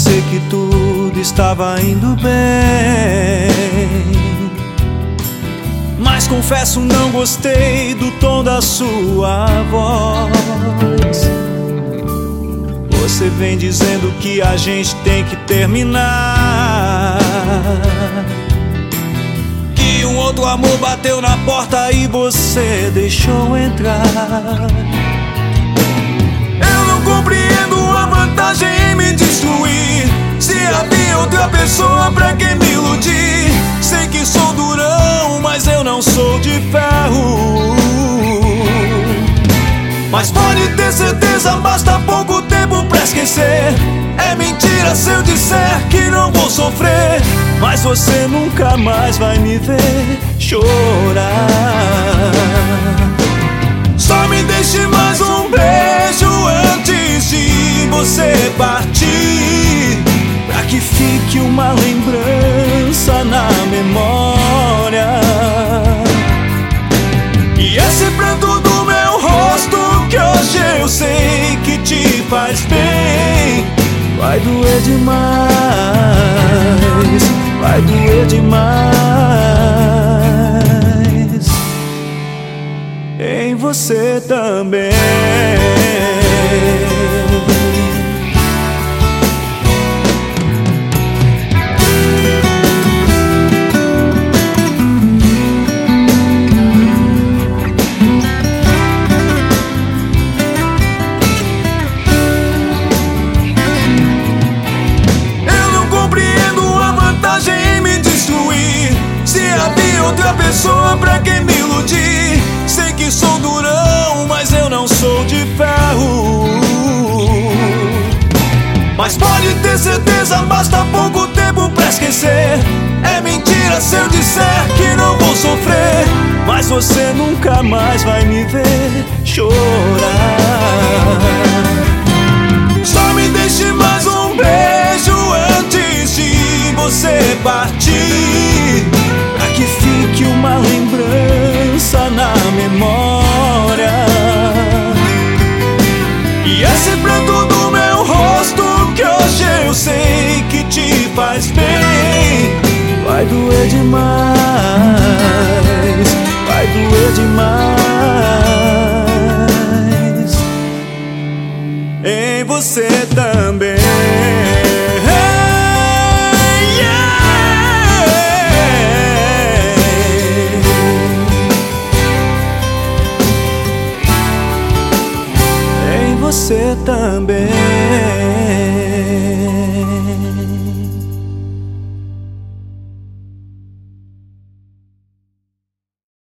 pensei que tudo estava indo bem, mas confesso, não gostei do tom da sua voz. Você vem dizendo que a gente tem que terminar, que um outro amor bateu na porta e você deixou entrar. Eu não compreendo a vantagem em me destruir. Se havia outra pessoa pra que me iludir. Sei que sou durão, mas eu não sou de ferro. Mas pode ter certeza, basta pouco tempo pra esquecer. É mentira se eu disser que não vou sofrer, mas você nunca mais vai me ver chorar. Só me deixe mais um beijo antes de você partir, pra que fique uma lembrança na memória. E esse pranto do meu rosto, que hoje eu sei que te faz bem, vai doer demais, vai doer demais em você também. Outra pessoa pra quem me iludir. Sei que sou durão, mas eu não sou de ferro. Mas pode ter certeza, basta pouco tempo pra esquecer. É mentira se eu disser que não vou sofrer, mas você nunca mais vai me ver chorar. Só me deixe mais um beijo antes de você partir, pra que fique uma lembrança na memória. E esse pranto do meu rosto, que hoje eu sei que te faz bem, vai doer demais, vai doer demais em você também. Você também.